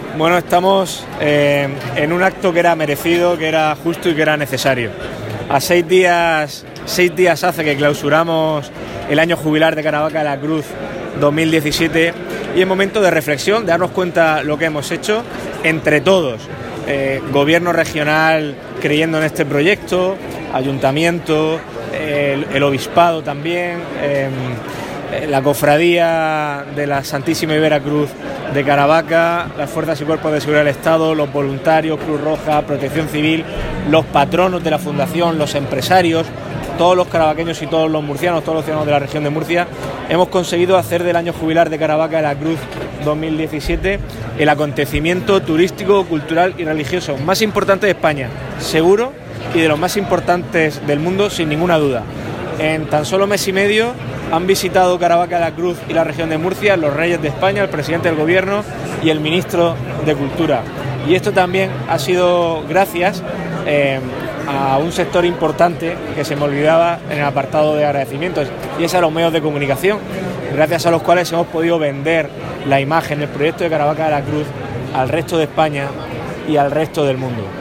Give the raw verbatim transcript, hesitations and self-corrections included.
Bueno, estamos eh, en un acto que era merecido, que era justo y que era necesario. A seis días, seis días hace que clausuramos el año jubilar de Caravaca de la Cruz dos mil diecisiete y es momento de reflexión, de darnos cuenta lo que hemos hecho entre todos. Eh, gobierno regional creyendo en este proyecto, ayuntamiento, eh, el, el obispado también, eh, la cofradía de la Santísima Ibera Cruz de Caravaca, las fuerzas y cuerpos de seguridad del Estado, los voluntarios, Cruz Roja, Protección Civil, los patronos de la Fundación, los empresarios, todos los caravaqueños y todos los murcianos, todos los ciudadanos de la región de Murcia, hemos conseguido hacer del año jubilar de Caravaca de la Cruz dos mil diecisiete el acontecimiento turístico, cultural y religioso más importante de España, seguro, y de los más importantes del mundo, sin ninguna duda. En tan solo mes y medio han visitado Caravaca de la Cruz y la región de Murcia los reyes de España, el presidente del gobierno y el ministro de Cultura. Y esto también ha sido gracias eh, a un sector importante que se me olvidaba en el apartado de agradecimientos, y es a los medios de comunicación, gracias a los cuales hemos podido vender la imagen del proyecto de Caravaca de la Cruz al resto de España y al resto del mundo.